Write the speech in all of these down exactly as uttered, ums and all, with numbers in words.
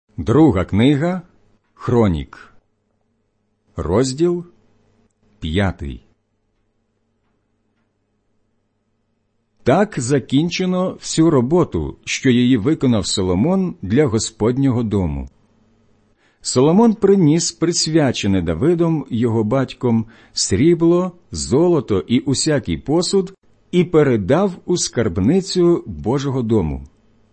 Друга книга Хронік, розділ п'ятий. Так закінчено всю роботу, що її виконав Соломон для Господнього дому. Соломон приніс присвячене Давидом, його батьком, срібло, золото і усякий посуд і передав у скарбницю Божого дому.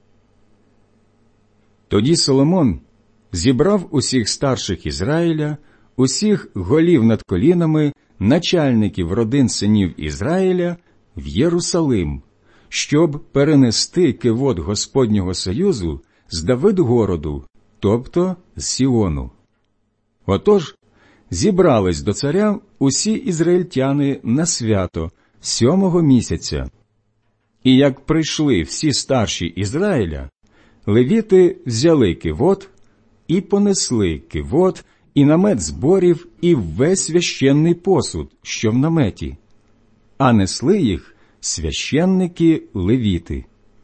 Тоді Соломон зібрав усіх старших Ізраїля, усіх голів над колінами, начальників родин синів Ізраїля в Єрусалим, щоб перенести кивот Господнього союзу з Давидгороду, тобто з Сіону. Отож, зібрались до царя усі ізраїльтяни на свято сьомого місяця. І як прийшли всі старші Ізраїля, левіти взяли кивот і понесли кивот, і намет зборів, і весь священний посуд, що в наметі, а несли їх священники-левіти.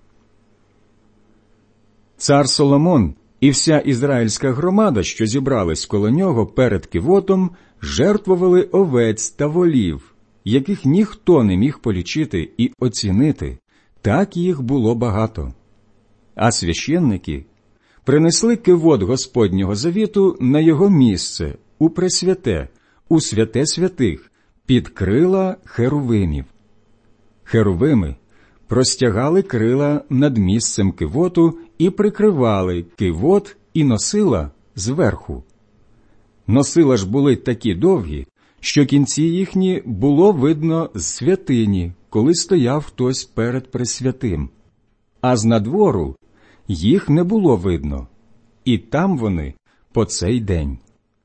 Цар Соломон і вся ізраїльська громада, що зібрались коло нього перед кивотом, жертвували овець та волів, яких ніхто не міг полічити і оцінити, так їх було багато. А священники принесли кивот Господнього завіту на його місце, у пресвяте, у святе святих, під крила херувимів. Херувими простягали крила над місцем кивоту і прикривали кивот і носила зверху. Носила ж були такі довгі, що кінці їхні було видно з святині, коли стояв хтось перед пресвятим. А з надвору їх не було видно, і там вони по цей день.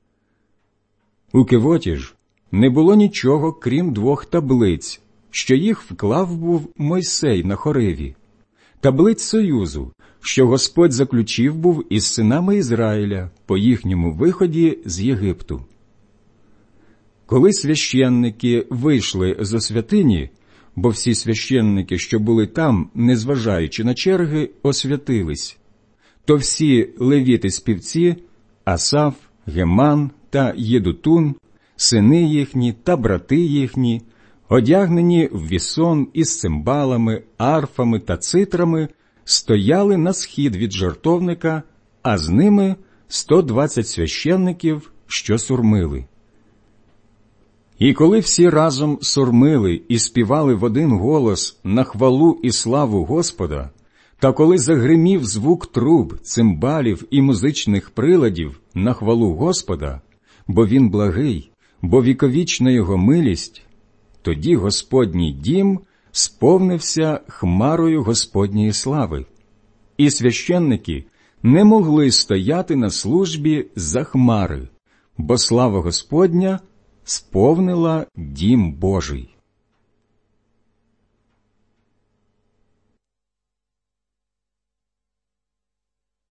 У кивоті ж не було нічого, крім двох таблиць, що їх вклав був Мойсей на Хориві, таблиць союзу, що Господь заключив був із синами Ізраїля по їхньому виході з Єгипту. Коли священники вийшли зо святині, бо всі священники, що були там, незважаючи на черги, освятились, то всі левіти-співці, Асаф, Геман та Єдутун, сини їхні та брати їхні, одягнені в вісон із цимбалами, арфами та цитрами, стояли на схід від жертовника, а з ними сто двадцять священників, що сурмили. І коли всі разом сурмили і співали в один голос на хвалу і славу Господа, та коли загримів звук труб, цимбалів і музичних приладів на хвалу Господа, бо Він благий, бо віковічна Його милість, тоді Господній дім сповнився хмарою Господньої слави, і священники не могли стояти на службі за хмари, бо слава Господня сповнила дім Божий.